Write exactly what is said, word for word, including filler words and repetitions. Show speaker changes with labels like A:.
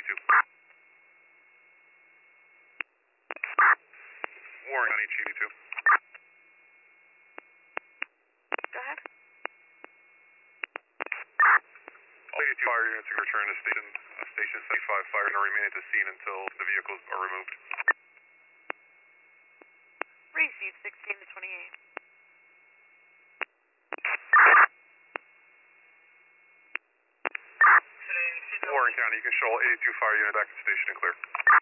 A: two. Warren County, G B two.
B: Go ahead.
A: All eighty-two fire units are return to station. Uh, station seventy-five fires are remain at the scene until the vehicles are removed.
B: Receive sixteen to twenty-eight.
A: Warren County, you can show all eighty-two fire units back to station and clear.